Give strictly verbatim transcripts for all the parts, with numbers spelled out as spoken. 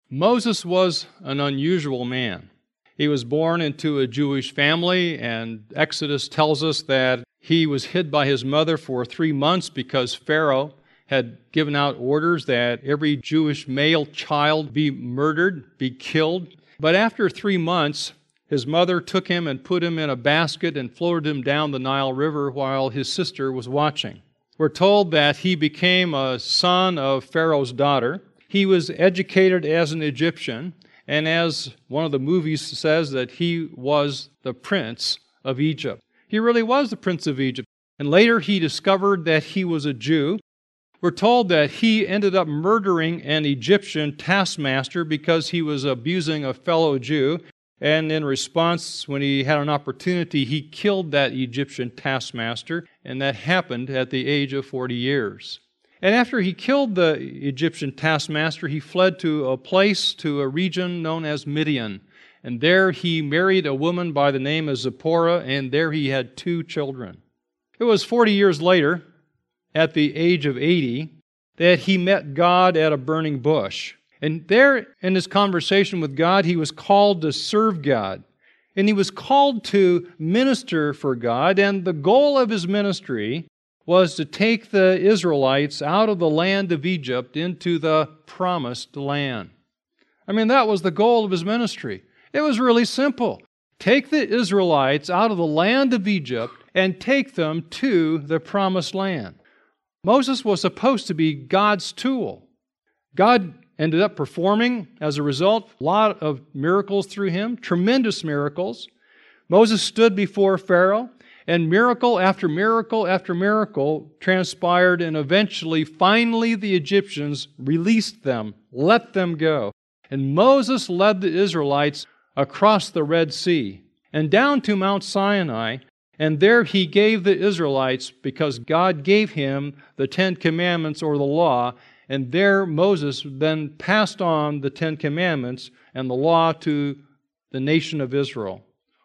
Moses was an unusual man. He was born into a Jewish family, and Exodus tells us that he was hid by his mother for three months because Pharaoh had given out orders that every Jewish male child be murdered, be killed. But after three months, his mother took him and put him in a basket and floated him down the Nile River while his sister was watching. We're told that he became a son of Pharaoh's daughter. He was educated as an Egyptian, and as one of the movies says, that he was the prince of Egypt. He really was the prince of Egypt. And later he discovered that he was a Jew. We're told that he ended up murdering an Egyptian taskmaster because he was abusing a fellow Jew. And in response, when he had an opportunity, he killed that Egyptian taskmaster, and that happened at the age of forty years. And after he killed the Egyptian taskmaster, he fled to a place, to a region known as Midian. And there he married a woman by the name of Zipporah, and there he had two children. It was forty years later, at the age of eighty, that he met God at a burning bush. And there, in his conversation with God, he was called to serve God. And he was called to minister for God, and the goal of his ministry was to take the Israelites out of the land of Egypt into the promised land. I mean, that was the goal of his ministry. It was really simple. Take the Israelites out of the land of Egypt and take them to the promised land. Moses was supposed to be God's tool. God ended up performing, as a result, a lot of miracles through him, tremendous miracles. Moses stood before Pharaoh, and miracle after miracle after miracle transpired, and eventually, finally, the Egyptians released them, let them go. And Moses led the Israelites across the Red Sea and down to Mount Sinai, and there he gave the Israelites, because God gave him the Ten Commandments or the law, and there Moses then passed on the Ten Commandments and the law to the nation of Israel.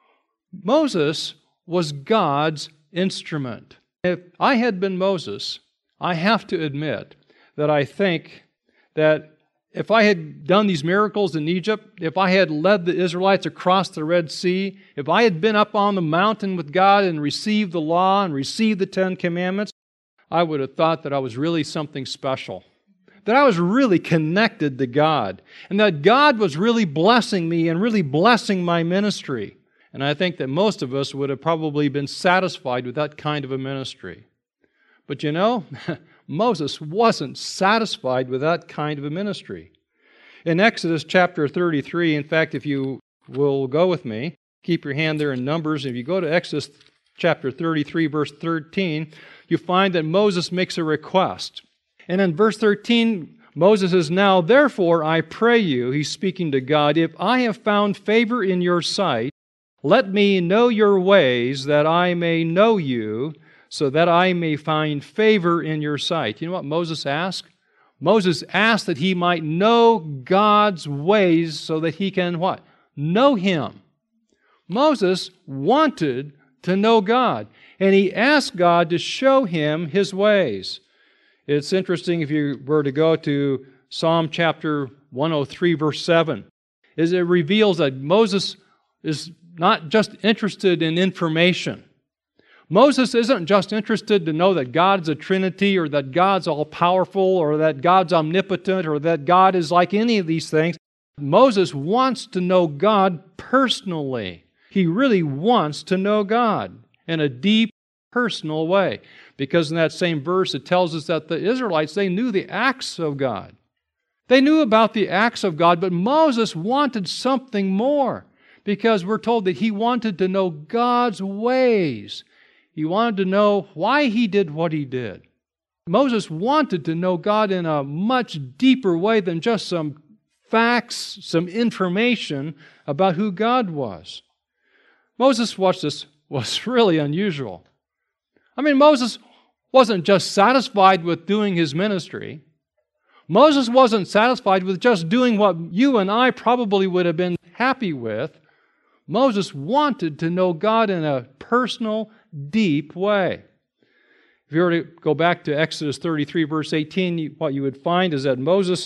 Moses was God's instrument. If I had been Moses, I have to admit that I think that if I had done these miracles in Egypt, if I had led the Israelites across the Red Sea, if I had been up on the mountain with God and received the law and received the Ten Commandments, I would have thought that I was really something special, that I was really connected to God, and that God was really blessing me and really blessing my ministry. And I think that most of us would have probably been satisfied with that kind of a ministry. But you know, Moses wasn't satisfied with that kind of a ministry. In Exodus chapter thirty-three, in fact, if you will go with me, keep your hand there in Numbers. If you go to Exodus chapter thirty-three, verse thirteen, you find that Moses makes a request. And in verse thirteen, Moses says, "Now therefore I pray you," he's speaking to God, "if I have found favor in your sight, let me know your ways, that I may know you, so that I may find favor in your sight." You know what Moses asked? Moses asked that he might know God's ways so that he can what? Know Him. Moses wanted to know God, and he asked God to show him His ways. It's interesting, if you were to go to Psalm chapter one oh three, verse seven, is it reveals that Moses is not just interested in information. Moses isn't just interested to know that God's a Trinity, or that God's all-powerful, or that God's omnipotent, or that God is like any of these things. Moses wants to know God personally. He really wants to know God in a deep, personal way. Because in that same verse, it tells us that the Israelites, they knew the acts of God. They knew about the acts of God, but Moses wanted something more, because we're told that he wanted to know God's ways. He wanted to know why he did what he did. Moses wanted to know God in a much deeper way than just some facts, some information about who God was. Moses, watch this, was really unusual. I mean, Moses wasn't just satisfied with doing his ministry. Moses wasn't satisfied with just doing what you and I probably would have been happy with. Moses wanted to know God in a personal, deep way. If you were to go back to Exodus thirty-three, verse eighteen, what you would find is that Moses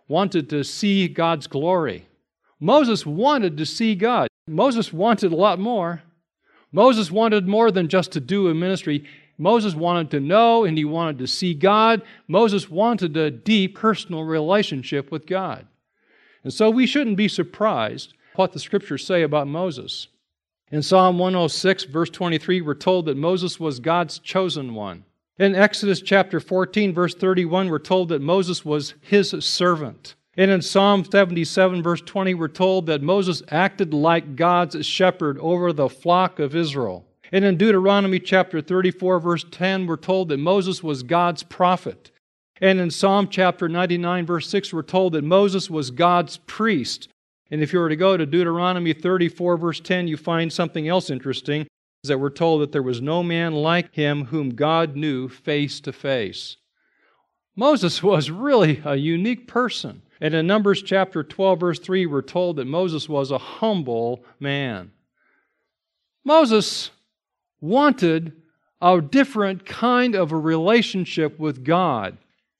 wanted to see God's glory. Moses wanted to see God. Moses wanted a lot more. Moses wanted more than just to do a ministry. Moses wanted to know and he wanted to see God. Moses wanted a deep personal relationship with God. And so we shouldn't be surprised what the Scriptures say about Moses. In Psalm one oh six, verse twenty-three, we're told that Moses was God's chosen one. In Exodus chapter fourteen, verse thirty-one, we're told that Moses was His servant. And in Psalm seventy-seven, verse twenty, we're told that Moses acted like God's shepherd over the flock of Israel. And in Deuteronomy chapter thirty-four, verse ten, we're told that Moses was God's prophet. And in Psalm chapter ninety-nine, verse six, we're told that Moses was God's priest. And if you were to go to Deuteronomy thirty-four, verse ten, you find something else interesting, is that we're told that there was no man like him whom God knew face to face. Moses was really a unique person. And in Numbers chapter twelve, verse three, we're told that Moses was a humble man. Moses wanted a different kind of a relationship with God.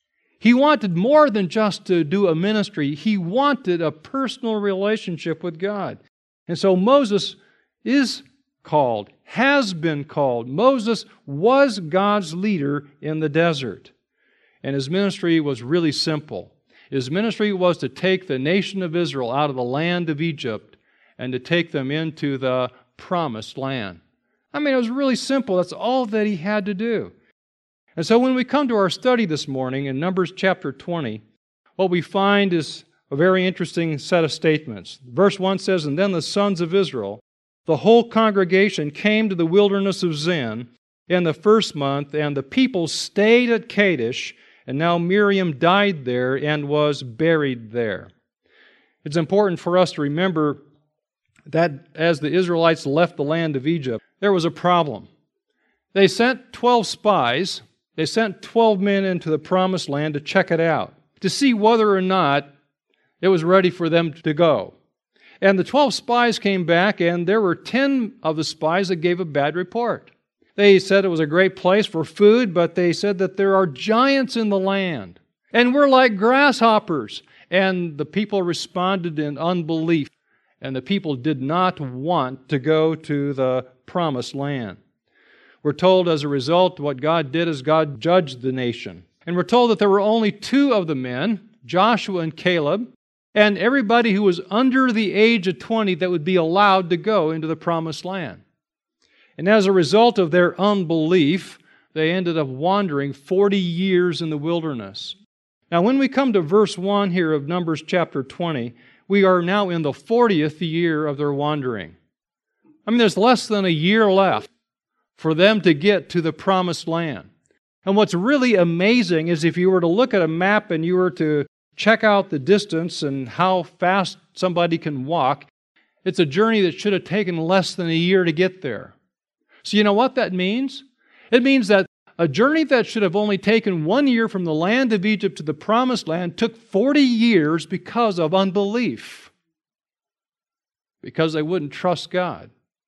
He wanted more than just to do a ministry. He wanted a personal relationship with God. And so Moses is called, has been called. Moses was God's leader in the desert. And his ministry was really simple. His ministry was to take the nation of Israel out of the land of Egypt and to take them into the promised land. I mean, it was really simple. That's all that he had to do. And so when we come to our study this morning in Numbers chapter twenty, what we find is a very interesting set of statements. Verse one says, "And then the sons of Israel, the whole congregation, came to the wilderness of Zin in the first month, and the people stayed at Kadesh, and now Miriam died there and was buried there." It's important for us to remember that as the Israelites left the land of Egypt, there was a problem. They sent twelve spies. They sent twelve men into the promised land to check it out, to see whether or not it was ready for them to go. And the twelve spies came back, and there were ten of the spies that gave a bad report. They said it was a great place for food, but they said that there are giants in the land, and we're like grasshoppers. And the people responded in unbelief, and the people did not want to go to the promised land. We're told as a result what God did is God judged the nation. And we're told that there were only two of the men, Joshua and Caleb, and everybody who was under the age of twenty that would be allowed to go into the promised land. And as a result of their unbelief, they ended up wandering forty years in the wilderness. Now, when we come to verse one here of Numbers chapter twenty, we are now in the fortieth year of their wandering. I mean, there's less than a year left for them to get to the promised land. And what's really amazing is if you were to look at a map and you were to check out the distance and how fast somebody can walk, it's a journey that should have taken less than a year to get there. So you know what that means? It means that a journey that should have only taken one year from the land of Egypt to the promised land took forty years because of unbelief. Because they wouldn't trust God.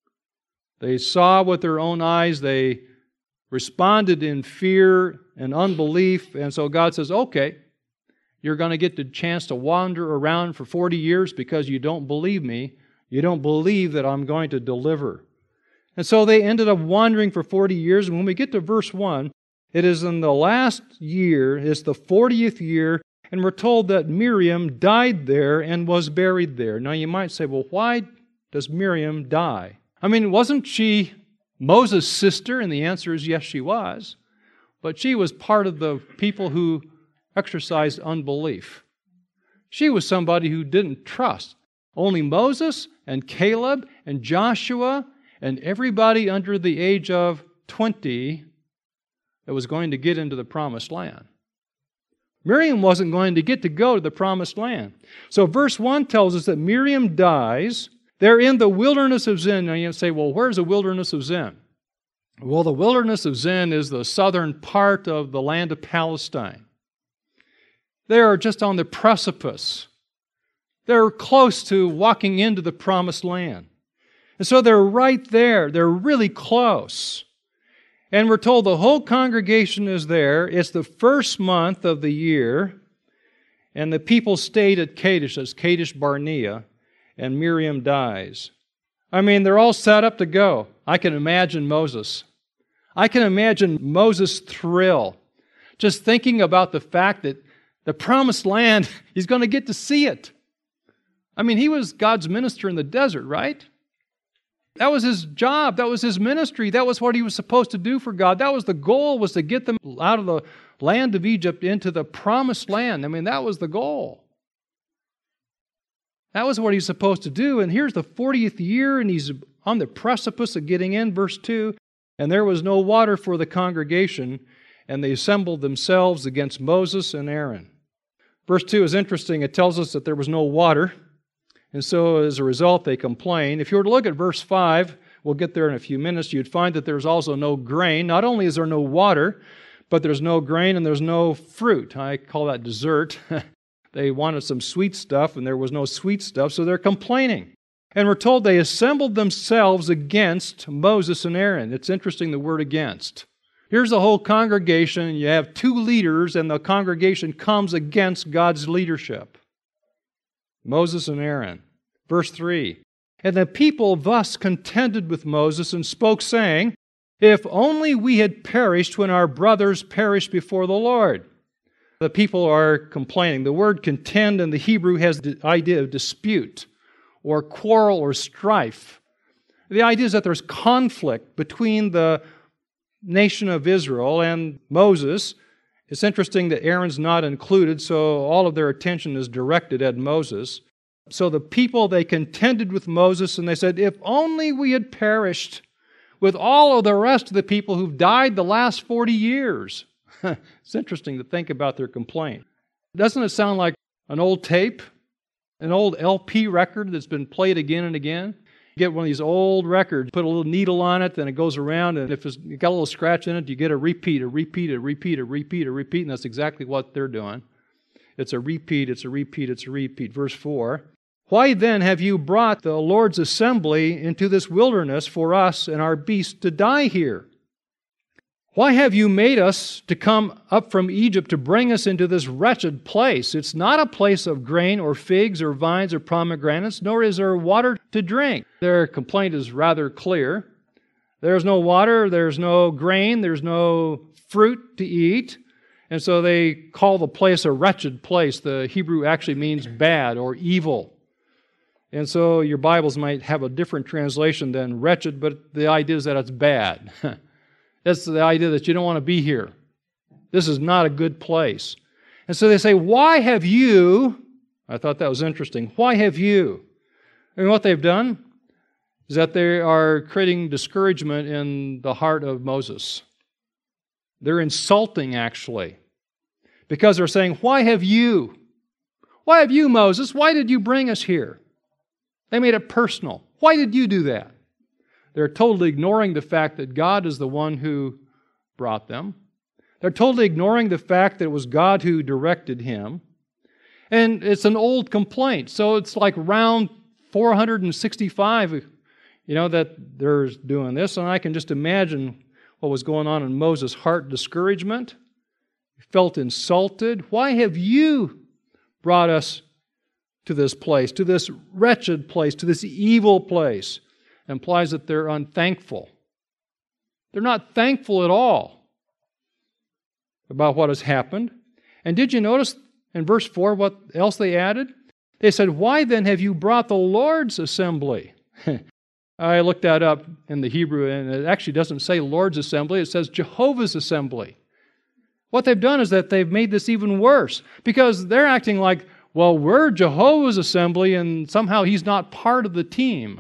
They saw with their own eyes, they responded in fear and unbelief, and so God says, okay, you're going to get the chance to wander around for forty years because you don't believe me. You don't believe that I'm going to deliver. And so they ended up wandering for forty years, and when we get to verse one, it is in the last year, it's the fortieth year, and we're told that Miriam died there and was buried there. Now you might say, well, why does Miriam die? I mean, wasn't she Moses' sister? And the answer is yes, she was. But she was part of the people who exercised unbelief. She was somebody who didn't trust. Only Moses and Caleb and Joshua and everybody under the age of twenty that was going to get into the promised land. Miriam wasn't going to get to go to the promised land. So verse one tells us that Miriam dies. They're in the wilderness of Zin. Now you say, well, where's the wilderness of Zin? Well, the wilderness of Zin is the southern part of the land of Palestine. They are just on the precipice. They're close to walking into the promised land. And so they're right there. They're really close. And we're told the whole congregation is there. It's the first month of the year. And the people stayed at Kadesh, that's Kadesh Barnea, and Miriam dies. I mean, they're all set up to go. I can imagine Moses. I can imagine Moses' thrill, just thinking about the fact that the promised land, he's going to get to see it. I mean, he was God's minister in the desert, right? That was his job. That was his ministry. That was what he was supposed to do for God. That was the goal, was to get them out of the land of Egypt into the promised land. I mean, that was the goal. That was what he's supposed to do. And here's the fortieth year, and he's on the precipice of getting in, verse two. And there was no water for the congregation, and they assembled themselves against Moses and Aaron. Verse two is interesting. It tells us that there was no water, and so as a result they complain. If you were to look at verse five, we'll get there in a few minutes, you'd find that there's also no grain. Not only is there no water, but there's no grain and there's no fruit. I call that dessert. They wanted some sweet stuff, and there was no sweet stuff, so they're complaining. And we're told they assembled themselves against Moses and Aaron. It's interesting, the word against. Here's the whole congregation. You have two leaders, and the congregation comes against God's leadership. Moses and Aaron. Verse three. And the people thus contended with Moses and spoke, saying, If only we had perished when our brothers perished before the Lord. The people are complaining. The word contend in the Hebrew has the idea of dispute or quarrel or strife. The idea is that there's conflict between the nation of Israel and Moses. It's interesting that Aaron's not included, so all of their attention is directed at Moses. So the people, they contended with Moses, and they said, if only we had perished with all of the rest of the people who've died the last forty years. It's interesting to think about their complaint. Doesn't it sound like an old tape? An old L P record that's been played again and again? You get one of these old records, put a little needle on it, then it goes around, and if it's got a little scratch in it, you get a repeat, a repeat, a repeat, a repeat, a repeat, and that's exactly what they're doing. It's a repeat, it's a repeat, it's a repeat. Verse four, Why then have you brought the Lord's assembly into this wilderness for us and our beasts to die here? Why have you made us to come up from Egypt to bring us into this wretched place? It's not a place of grain or figs or vines or pomegranates, nor is there water to drink. Their complaint is rather clear. There's no water, there's no grain, there's no fruit to eat. And so they call the place a wretched place. The Hebrew actually means bad or evil. And so your Bibles might have a different translation than wretched, but the idea is that it's bad. That's the idea that you don't want to be here. This is not a good place. And so they say, why have you, I thought that was interesting, why have you? And what they've done is that they are creating discouragement in the heart of Moses. They're insulting, actually, because they're saying, why have you? Why have you, Moses? Why did you bring us here? They made it personal. Why did you do that? They're totally ignoring the fact that God is the one who brought them. They're totally ignoring the fact that it was God who directed him. And it's an old complaint. So it's like round four hundred sixty-five, you know, that they're doing this. And I can just imagine what was going on in Moses' heart. Discouragement. He felt insulted. Why have you brought us to this place, to this wretched place, to this evil place? Implies that they're unthankful. They're not thankful at all about what has happened. And did you notice in verse four what else they added? They said, why then have you brought the Lord's assembly? I looked that up in the Hebrew, and it actually doesn't say Lord's assembly, it says Jehovah's assembly. What they've done is that they've made this even worse, because they're acting like, well, we're Jehovah's assembly, and somehow he's not part of the team.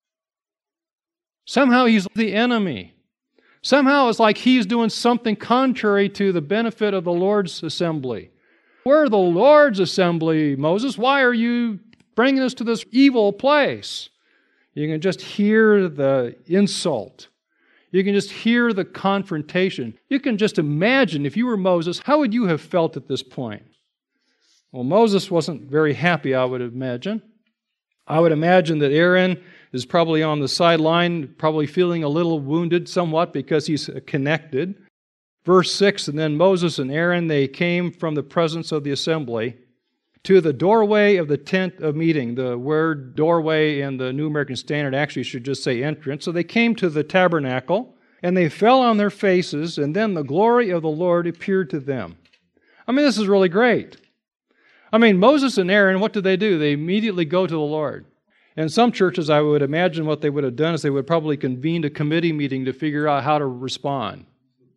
Somehow he's the enemy. Somehow it's like he's doing something contrary to the benefit of the Lord's assembly. We're the Lord's assembly, Moses. Why are you bringing us to this evil place? You can just hear the insult. You can just hear the confrontation. You can just imagine, if you were Moses, how would you have felt at this point? Well, Moses wasn't very happy, I would imagine. I would imagine that Aaron is probably on the sideline, probably feeling a little wounded somewhat because he's connected. Verse six, and then Moses and Aaron, they came from the presence of the assembly, to the doorway of the tent of meeting. The word doorway in the New American Standard actually should just say entrance. So they came to the tabernacle, and they fell on their faces, and then the glory of the Lord appeared to them. I mean, this is really great. I mean, Moses and Aaron, what do they do? They immediately go to the Lord. In some churches, I would imagine what they would have done is they would probably convened a committee meeting to figure out how to respond.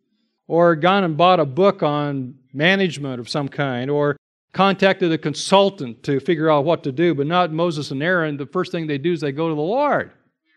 Or gone and bought a book on management of some kind, or contacted a consultant to figure out what to do, but not Moses and Aaron. The first thing they do is they go to the Lord.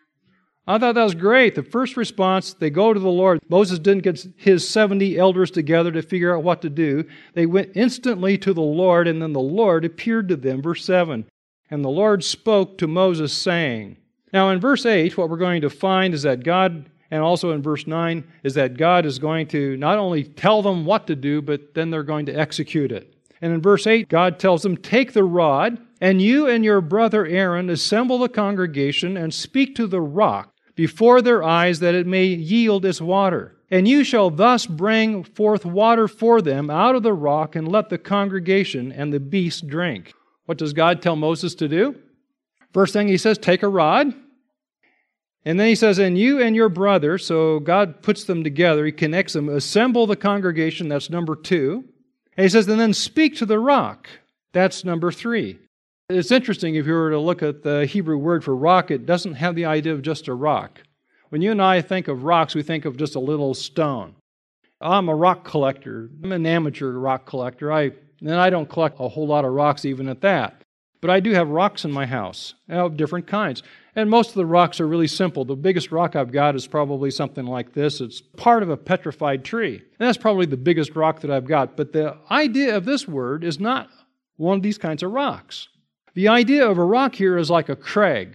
I thought that was great. The first response, they go to the Lord. Moses didn't get his seventy elders together to figure out what to do. They went instantly to the Lord, and then the Lord appeared to them. Verse seven, and the Lord spoke to Moses, saying. Now in verse eight, what we're going to find is that God, and also in verse nine, is that God is going to not only tell them what to do, but then they're going to execute it. And in verse eight, God tells them, take the rod, and you and your brother Aaron assemble the congregation and speak to the rock before their eyes that it may yield its water. And you shall thus bring forth water for them out of the rock, and let the congregation and the beasts drink. What does God tell Moses to do? First thing he says, take a rod. And then he says, and you and your brother, so God puts them together, he connects them, assemble the congregation, that's number two. And he says, and then speak to the rock, that's number three. It's interesting, if you were to look at the Hebrew word for rock, it doesn't have the idea of just a rock. When you and I think of rocks, we think of just a little stone. I'm a rock collector. I'm an amateur rock collector. I and I don't collect a whole lot of rocks even at that. But I do have rocks in my house of different kinds. And most of the rocks are really simple. The biggest rock I've got is probably something like this. It's part of a petrified tree. And that's probably the biggest rock that I've got. But the idea of this word is not one of these kinds of rocks. The idea of a rock here is like a crag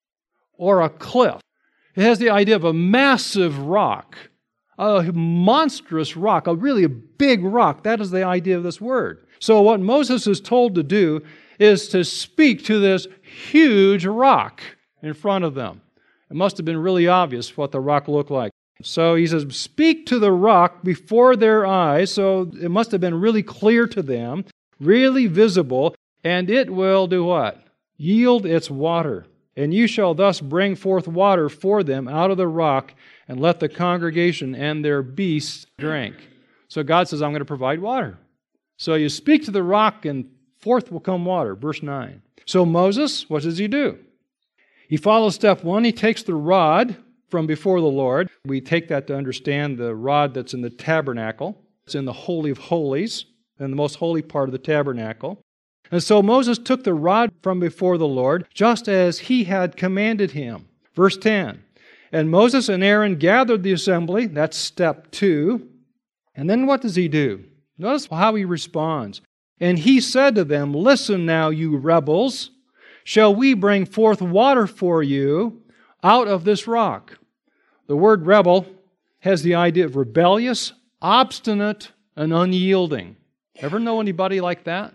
or a cliff. It has the idea of a massive rock, a monstrous rock, a really big rock. That is the idea of this word. So what Moses is told to do is to speak to this huge rock in front of them. It must have been really obvious what the rock looked like. So he says, speak to the rock before their eyes. So it must have been really clear to them, really visible. And it will do what? Yield its water. And you shall thus bring forth water for them out of the rock, and let the congregation and their beasts drink. So God says, I'm going to provide water. So you speak to the rock, and forth will come water. Verse nine. So Moses, what does he do? He follows step one. He takes the rod from before the Lord. We take that to understand the rod that's in the tabernacle. It's in the Holy of Holies, in the most holy part of the tabernacle. And so Moses took the rod from before the Lord, just as he had commanded him. Verse ten. And Moses and Aaron gathered the assembly. That's step two. And then what does he do? Notice how he responds. And he said to them, listen now, you rebels. Shall we bring forth water for you out of this rock? The word rebel has the idea of rebellious, obstinate, and unyielding. Ever know anybody like that?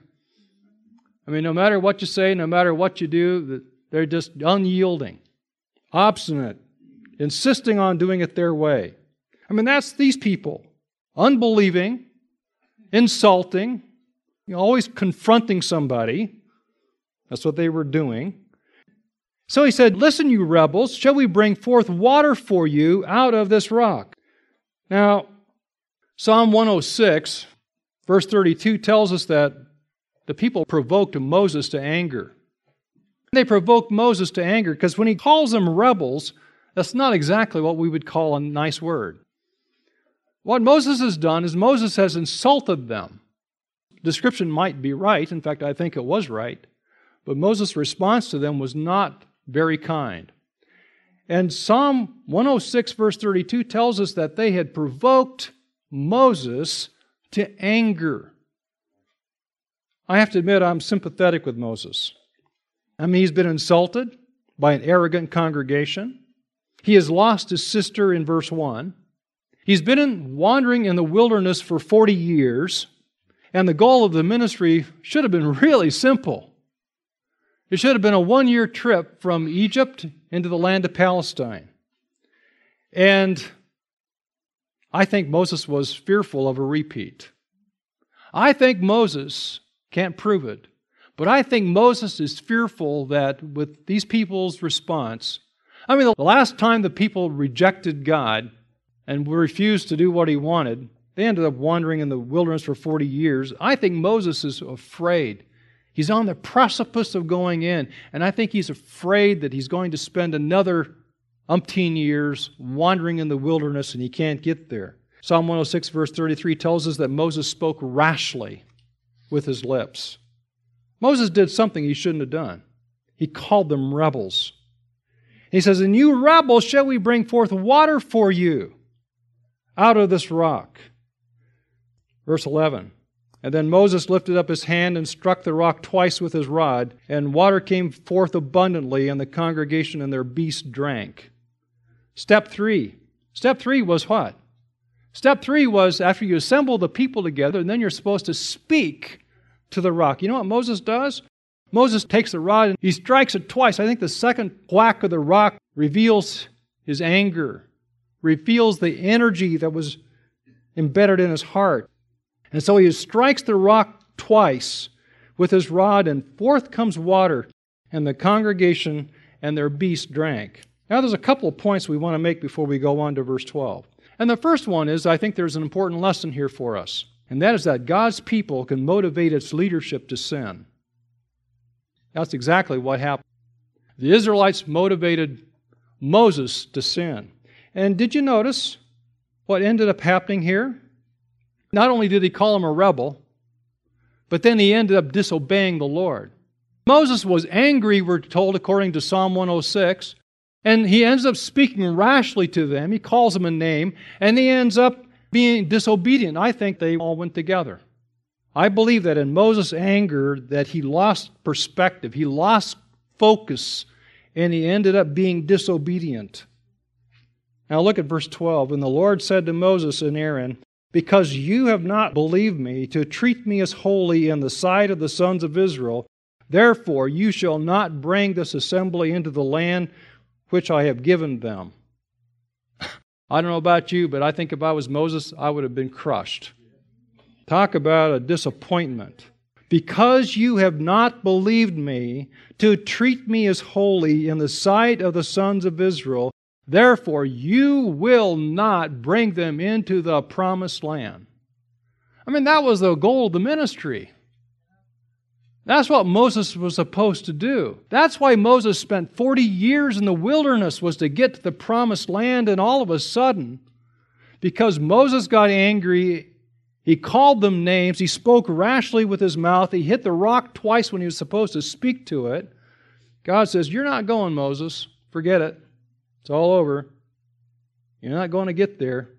I mean, no matter what you say, no matter what you do, they're just unyielding, obstinate, insisting on doing it their way. I mean, that's these people. Unbelieving, insulting, you know, always confronting somebody. That's what they were doing. So he said, listen, you rebels, shall we bring forth water for you out of this rock? Now, Psalm one oh six, verse thirty-two tells us that the people provoked Moses to anger. They provoked Moses to anger because when he calls them rebels, that's not exactly what we would call a nice word. What Moses has done is Moses has insulted them. Description might be right. In fact, I think it was right. But Moses' response to them was not very kind. And Psalm one oh six, verse thirty-two tells us that they had provoked Moses to anger. I have to admit, I'm sympathetic with Moses. I mean, he's been insulted by an arrogant congregation. He has lost his sister in verse one. He's been in, wandering in the wilderness for forty years, and the goal of the ministry should have been really simple. It should have been a one-year trip from Egypt into the land of Palestine. And I think Moses was fearful of a repeat. I think Moses Can't prove it. But I think Moses is fearful that with these people's response, I mean, the last time the people rejected God and refused to do what He wanted, they ended up wandering in the wilderness for forty years. I think Moses is afraid. He's on the precipice of going in, and I think he's afraid that he's going to spend another umpteen years wandering in the wilderness and he can't get there. Psalm one oh six, verse thirty-three tells us that Moses spoke rashly with his lips. Moses did something he shouldn't have done. He called them rebels. He says, "And you rebels, shall we bring forth water for you out of this rock?" Verse eleven, "And then Moses lifted up his hand and struck the rock twice with his rod, and water came forth abundantly, and the congregation and their beasts drank." Step three. Step three was what? Step three was after you assemble the people together, and then you're supposed to speak to the rock. You know what Moses does? Moses takes the rod and he strikes it twice. I think the second whack of the rock reveals his anger, reveals the energy that was embedded in his heart. And so he strikes the rock twice with his rod, and forth comes water, and the congregation and their beasts drank. Now there's a couple of points we want to make before we go on to verse twelve. And the first one is, I think there's an important lesson here for us, and that is that God's people can motivate its leadership to sin. That's exactly what happened. The Israelites motivated Moses to sin. And did you notice what ended up happening here? Not only did he call him a rebel, but then he ended up disobeying the Lord. Moses was angry, we're told, according to Psalm one oh six, and he ends up speaking rashly to them. He calls them a name, and he ends up being disobedient. I think they all went together. I believe that in Moses' anger that he lost perspective, he lost focus, and he ended up being disobedient. Now look at verse twelve. "And the Lord said to Moses and Aaron, because you have not believed me to treat me as holy in the sight of the sons of Israel, therefore you shall not bring this assembly into the land which I have given them." I don't know about you, but I think if I was Moses, I would have been crushed. Talk about a disappointment. "Because you have not believed me to treat me as holy in the sight of the sons of Israel, therefore you will not bring them into the promised land." I mean, that was the goal of the ministry. That's what Moses was supposed to do. That's why Moses spent forty years in the wilderness, was to get to the promised land, and all of a sudden, because Moses got angry, he called them names, he spoke rashly with his mouth, he hit the rock twice when he was supposed to speak to it. God says, "You're not going, Moses. Forget it. It's all over. You're not going to get there."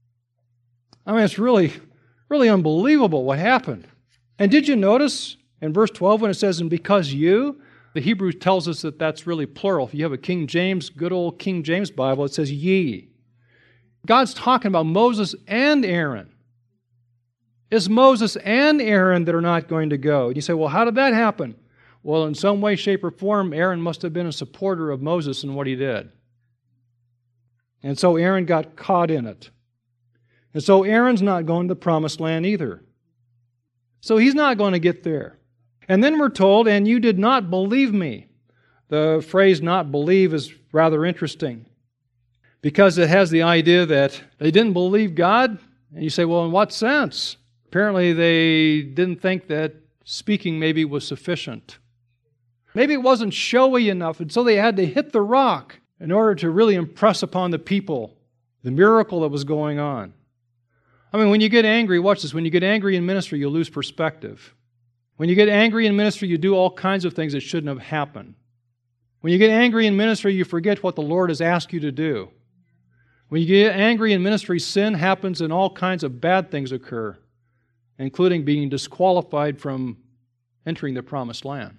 I mean, it's really, really unbelievable what happened. And did you notice in verse twelve when it says, "and because you," the Hebrew tells us that that's really plural. If you have a King James, good old King James Bible, it says ye. God's talking about Moses and Aaron. It's Moses and Aaron that are not going to go. And you say, well, how did that happen? Well, in some way, shape, or form, Aaron must have been a supporter of Moses in what he did. And so Aaron got caught in it. And so Aaron's not going to the promised land either. So he's not going to get there. And then we're told, "and you did not believe me." The phrase "not believe" is rather interesting because it has the idea that they didn't believe God. And you say, well, in what sense? Apparently they didn't think that speaking maybe was sufficient. Maybe it wasn't showy enough, and so they had to hit the rock in order to really impress upon the people the miracle that was going on. I mean, when you get angry, watch this, when you get angry in ministry, you lose perspective. When you get angry in ministry, you do all kinds of things that shouldn't have happened. When you get angry in ministry, you forget what the Lord has asked you to do. When you get angry in ministry, sin happens and all kinds of bad things occur, including being disqualified from entering the promised land.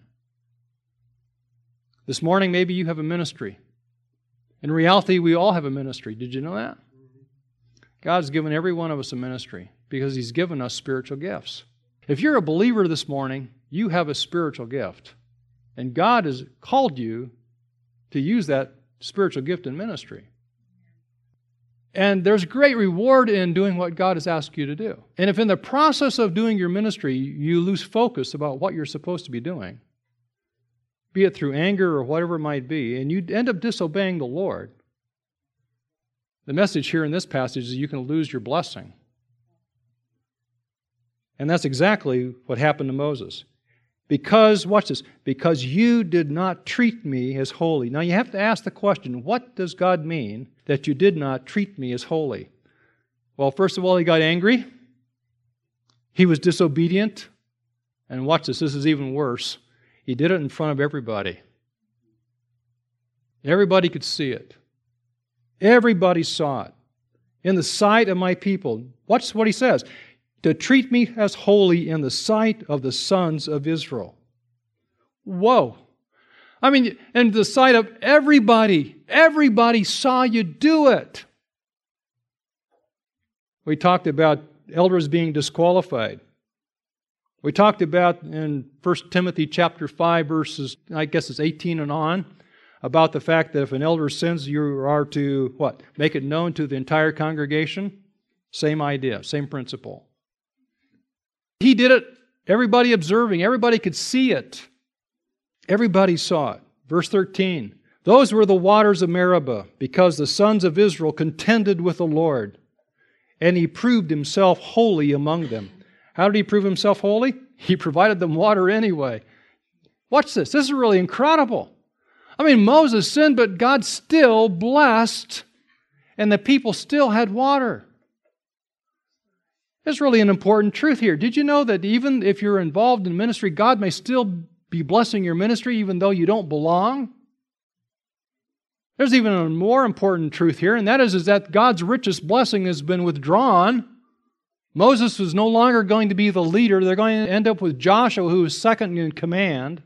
This morning, maybe you have a ministry. In reality, we all have a ministry. Did you know that? God's given every one of us a ministry because He's given us spiritual gifts. If you're a believer this morning, you have a spiritual gift. And God has called you to use that spiritual gift in ministry. And there's great reward in doing what God has asked you to do. And if in the process of doing your ministry, you lose focus about what you're supposed to be doing, be it through anger or whatever it might be, and you end up disobeying the Lord, the message here in this passage is you can lose your blessing. And that's exactly what happened to Moses. Because, watch this, because you did not treat me as holy. Now you have to ask the question, what does God mean that you did not treat me as holy? Well, first of all, he got angry. He was disobedient. And watch this, this is even worse. He did it in front of everybody. Everybody could see it. Everybody saw it. In the sight of my people. Watch what he says. To treat me as holy in the sight of the sons of Israel. Whoa. I mean, in the sight of everybody. Everybody saw you do it. We talked about elders being disqualified. We talked about in First Timothy chapter five, verses, I guess it's eighteen and on, about the fact that if an elder sins, you are to, what? Make it known to the entire congregation? Same idea, same principle. He did it, everybody observing, everybody could see it. Everybody saw it. Verse thirteen, those were the waters of Meribah, because the sons of Israel contended with the Lord, and he proved himself holy among them. How did he prove himself holy? He provided them water anyway. Watch this. This is really incredible. I mean, Moses sinned, but God still blessed, and the people still had water. There's really an important truth here. Did you know that even if you're involved in ministry, God may still be blessing your ministry even though you don't belong? There's even a more important truth here, and that is, is that God's richest blessing has been withdrawn. Moses was no longer going to be the leader. They're going to end up with Joshua, who is second in command.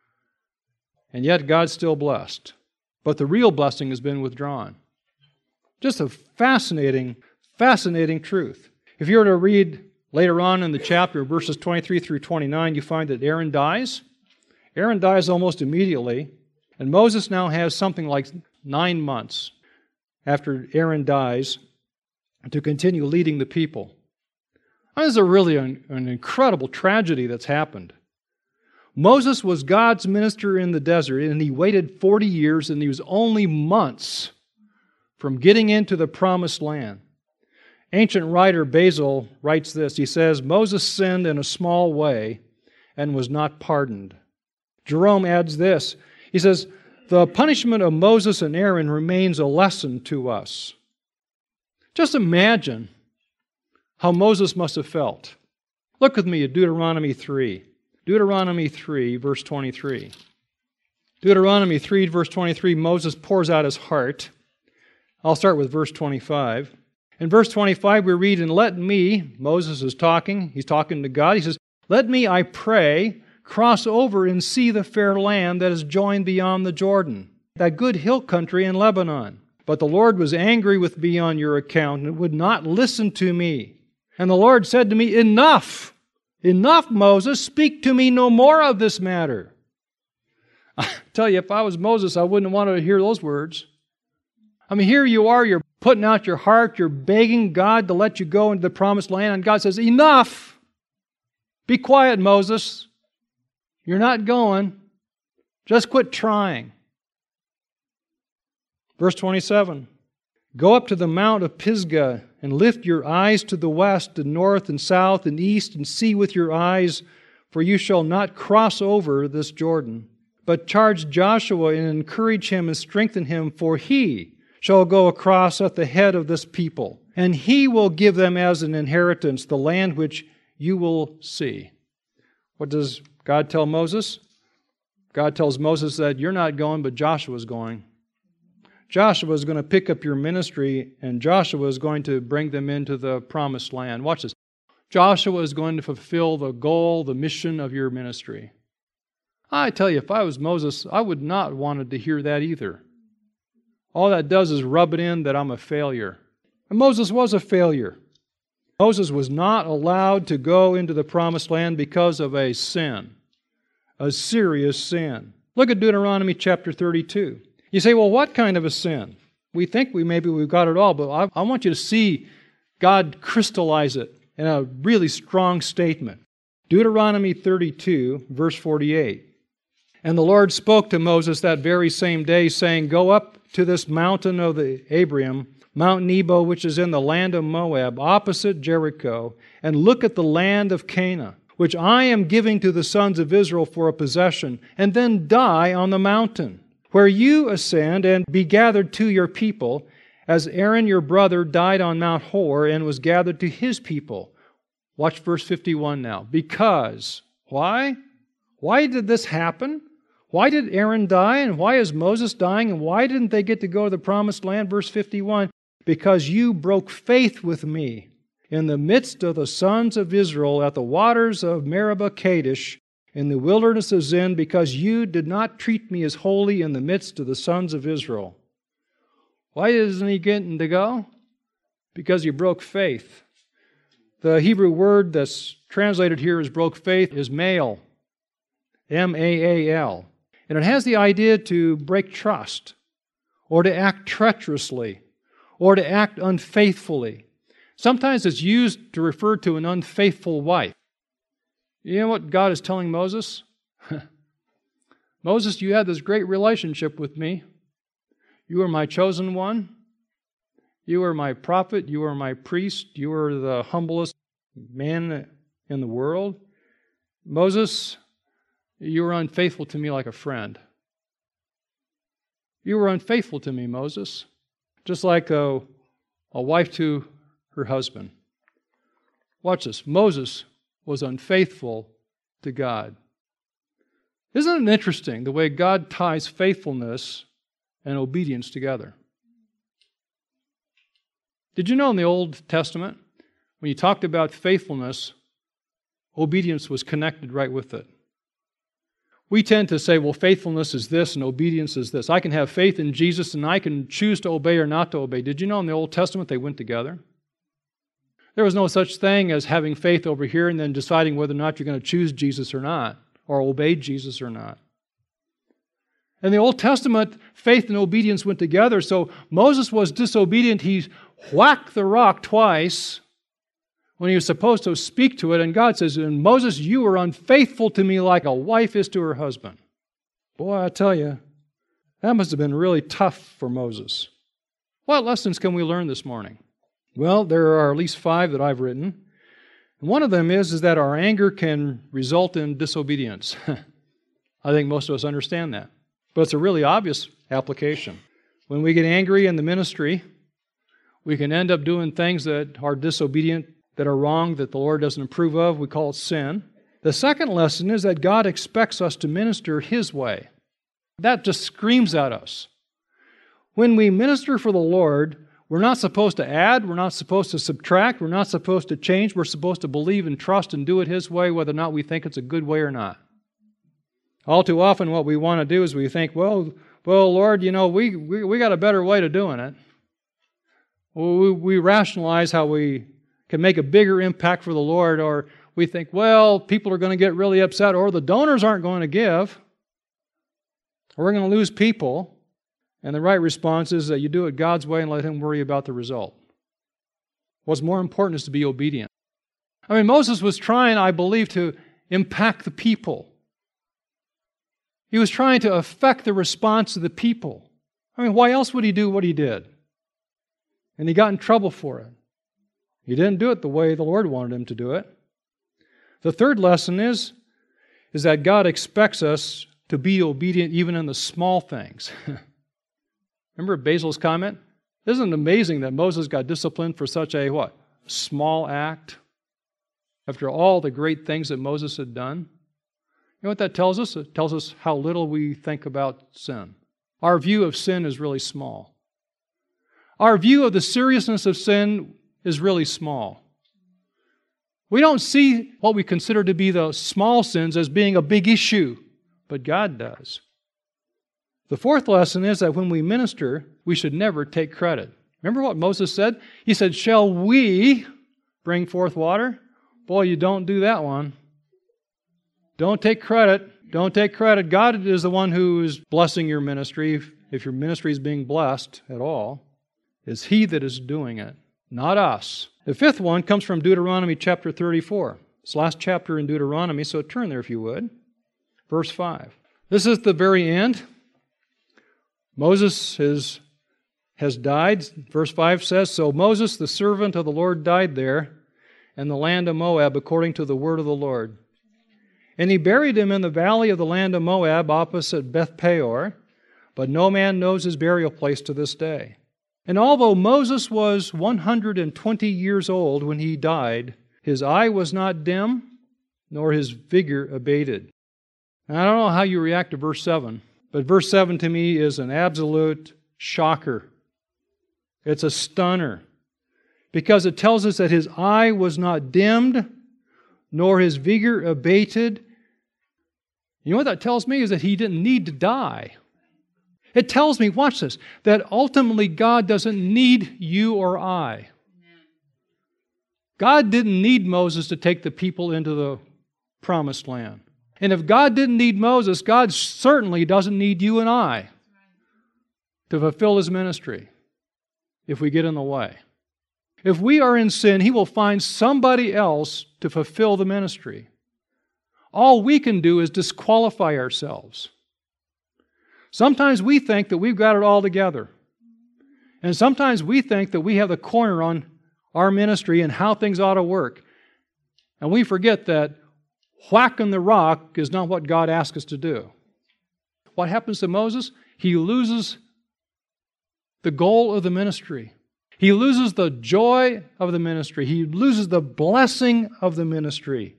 And yet God's still blessed. But the real blessing has been withdrawn. Just a fascinating, fascinating truth. If you were to read later on in the chapter, verses twenty-three through twenty-nine, you find that Aaron dies. Aaron dies almost immediately. And Moses now has something like nine months after Aaron dies to continue leading the people. This is a really an, an incredible tragedy that's happened. Moses was God's minister in the desert, and he waited forty years, and he was only months from getting into the promised land. Ancient writer Basil writes this. He says, Moses sinned in a small way and was not pardoned. Jerome adds this. He says, the punishment of Moses and Aaron remains a lesson to us. Just imagine how Moses must have felt. Look with me at Deuteronomy three. Deuteronomy three, verse twenty-three. Deuteronomy three, verse twenty-three, Moses pours out his heart. I'll start with verse twenty-five. In verse twenty-five we read, and let me, Moses is talking, he's talking to God, he says, let me, I pray, cross over and see the fair land that is joined beyond the Jordan, that good hill country in Lebanon. But the Lord was angry with me on your account and would not listen to me. And the Lord said to me, enough, enough, Moses, speak to me no more of this matter. I tell you, if I was Moses, I wouldn't want to hear those words. I mean, here you are, you're putting out your heart, you're begging God to let you go into the promised land, and God says, enough! Be quiet, Moses. You're not going. Just quit trying. Verse twenty-seven, go up to the mount of Pisgah and lift your eyes to the west and north and south and east and see with your eyes, for you shall not cross over this Jordan. But charge Joshua and encourage him and strengthen him, for he shall go across at the head of this people, and he will give them as an inheritance the land which you will see. What does God tell Moses? God tells Moses that you're not going, but Joshua's going. Joshua is going to pick up your ministry, and Joshua is going to bring them into the promised land. Watch this. Joshua is going to fulfill the goal, the mission of your ministry. I tell you, if I was Moses, I would not wanted to hear that either. All that does is rub it in that I'm a failure. And Moses was a failure. Moses was not allowed to go into the promised land because of a sin, a serious sin. Look at Deuteronomy chapter thirty-two. You say, well, what kind of a sin? We think we maybe we've got it all, but I, I want you to see God crystallize it in a really strong statement. Deuteronomy thirty-two, verse forty-eight. And the Lord spoke to Moses that very same day, saying, Go up to this mountain of the Abiram, Mount Nebo, which is in the land of Moab, opposite Jericho, and look at the land of Canaan, which I am giving to the sons of Israel for a possession, and then die on the mountain, where you ascend and be gathered to your people, as Aaron your brother died on Mount Hor and was gathered to his people. Watch verse fifty-one now. Because, why? Why did this happen? Why did Aaron die, and why is Moses dying, and why didn't they get to go to the promised land? Verse fifty-one, because you broke faith with me in the midst of the sons of Israel at the waters of Meribah Kadesh, in the wilderness of Zin, because you did not treat me as holy in the midst of the sons of Israel. Why isn't he getting to go? Because you broke faith. The Hebrew word that's translated here as broke faith is male, M A A L. And it has the idea to break trust, or to act treacherously, or to act unfaithfully. Sometimes it's used to refer to an unfaithful wife. You know what God is telling Moses? Moses, you had this great relationship with me. You are my chosen one. You are my prophet. You are my priest. You are the humblest man in the world. Moses, you were unfaithful to me like a friend. You were unfaithful to me, Moses, just like a, a wife to her husband. Watch this. Moses was unfaithful to God. Isn't it interesting the way God ties faithfulness and obedience together? Did you know in the Old Testament, when you talked about faithfulness, obedience was connected right with it? We tend to say, well, faithfulness is this and obedience is this. I can have faith in Jesus and I can choose to obey or not to obey. Did you know in the Old Testament they went together? There was no such thing as having faith over here and then deciding whether or not you're going to choose Jesus or not, or obey Jesus or not. In the Old Testament, faith and obedience went together. So Moses was disobedient. He whacked the rock twice when he was supposed to speak to it, and God says, and Moses, you were unfaithful to me like a wife is to her husband. Boy, I tell you, that must have been really tough for Moses. What lessons can we learn this morning? Well, there are at least five that I've written. And one of them is, is that our anger can result in disobedience. I think most of us understand that. But it's a really obvious application. When we get angry in the ministry, we can end up doing things that are disobedient, that are wrong, that the Lord doesn't approve of. We call it sin. The second lesson is that God expects us to minister His way. That just screams at us. When we minister for the Lord, we're not supposed to add, we're not supposed to subtract, we're not supposed to change, we're supposed to believe and trust and do it His way, whether or not we think it's a good way or not. All too often what we want to do is we think, well, well, Lord, you know, we, we, we got a better way to doing it. We, we rationalize how we can make a bigger impact for the Lord, or we think, well, people are going to get really upset, or the donors aren't going to give, or we're going to lose people. And the right response is that you do it God's way and let Him worry about the result. What's more important is to be obedient. I mean, Moses was trying, I believe, to impact the people. He was trying to affect the response of the people. I mean, why else would he do what he did? And he got in trouble for it. He didn't do it the way the Lord wanted him to do it. The third lesson is, is that God expects us to be obedient even in the small things. Remember Basil's comment? Isn't it amazing that Moses got disciplined for such a, what, small act? After all the great things that Moses had done? You know what that tells us? It tells us how little we think about sin. Our view of sin is really small. Our view of the seriousness of sin is really small. We don't see what we consider to be the small sins as being a big issue, but God does. The fourth lesson is that when we minister, we should never take credit. Remember what Moses said? He said, shall we bring forth water? Boy, you don't do that one. Don't take credit. Don't take credit. God is the one who is blessing your ministry. If your ministry is being blessed at all, it's He that is doing it, not us. The fifth one comes from Deuteronomy chapter thirty-four. It's the last chapter in Deuteronomy, so turn there if you would. Verse five. This is the very end. Moses is, has died. Verse five says, So Moses, the servant of the Lord, died there in the land of Moab according to the word of the Lord. And he buried him in the valley of the land of Moab opposite Beth Peor, but no man knows his burial place to this day. And although Moses was one hundred twenty years old when he died, his eye was not dim, nor his vigor abated. And I don't know how you react to verse seven, but verse seven to me is an absolute shocker. It's a stunner, because it tells us that his eye was not dimmed, nor his vigor abated. You know what that tells me is that he didn't need to die. It tells me, watch this, that ultimately God doesn't need you or I. God didn't need Moses to take the people into the promised land. And if God didn't need Moses, God certainly doesn't need you and I to fulfill His ministry if we get in the way. If we are in sin, He will find somebody else to fulfill the ministry. All we can do is disqualify ourselves. Sometimes we think that we've got it all together. And sometimes we think that we have the corner on our ministry and how things ought to work. And we forget that whacking the rock is not what God asked us to do. What happens to Moses? He loses the goal of the ministry. He loses the joy of the ministry. He loses the blessing of the ministry.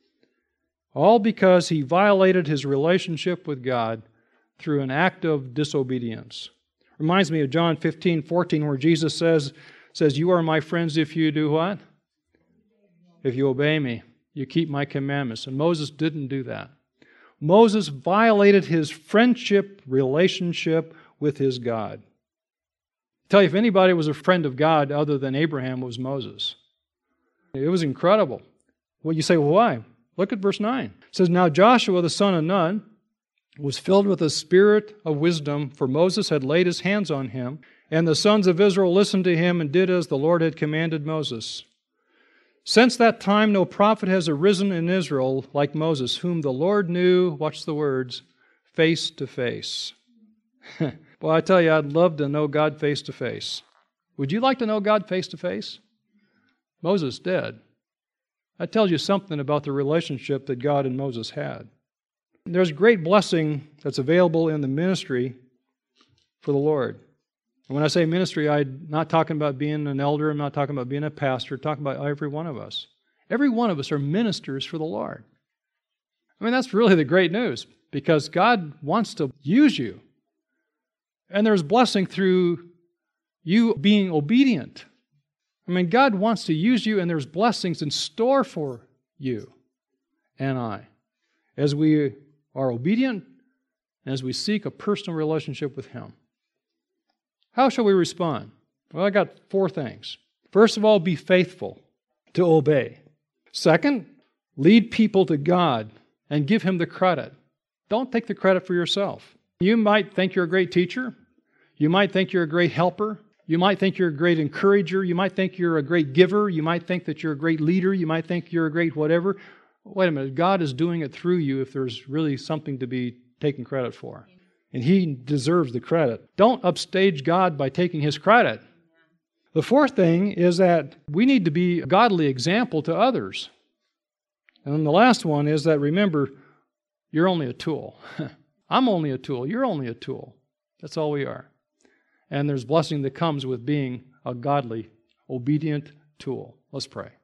All because he violated his relationship with God through an act of disobedience. Reminds me of John fifteen fourteen, where Jesus says, says, You are my friends if you do what? If you obey me. You keep my commandments. And Moses didn't do that. Moses violated his friendship relationship with his God. I tell you, if anybody was a friend of God other than Abraham, it was Moses. It was incredible. Well, you say, well, why? Look at verse nine. It says, Now Joshua the son of Nun was filled with a spirit of wisdom, for Moses had laid his hands on him, and the sons of Israel listened to him and did as the Lord had commanded Moses. Since that time, no prophet has arisen in Israel like Moses, whom the Lord knew, watch the words, face to face. Well, I tell you, I'd love to know God face to face. Would you like to know God face to face? Moses did. That tells you something about the relationship that God and Moses had. There's great blessing that's available in the ministry for the Lord. And when I say ministry, I'm not talking about being an elder, I'm not talking about being a pastor, I'm talking about every one of us. Every one of us are ministers for the Lord. I mean, that's really the great news, because God wants to use you. And there's blessing through you being obedient. I mean, God wants to use you, and there's blessings in store for you and I as we are obedient and as we seek a personal relationship with Him. How shall we respond? Well, I got four things. First of all, be faithful to obey. Second, lead people to God and give Him the credit. Don't take the credit for yourself. You might think you're a great teacher. You might think you're a great helper. You might think you're a great encourager. You might think you're a great giver. You might think that you're a great leader. You might think you're a great whatever. Wait a minute. God is doing it through you if there's really something to be taken credit for. And He deserves the credit. Don't upstage God by taking His credit. The fourth thing is that we need to be a godly example to others. And then the last one is that, remember, you're only a tool. I'm only a tool. You're only a tool. That's all we are. And there's blessing that comes with being a godly, obedient tool. Let's pray.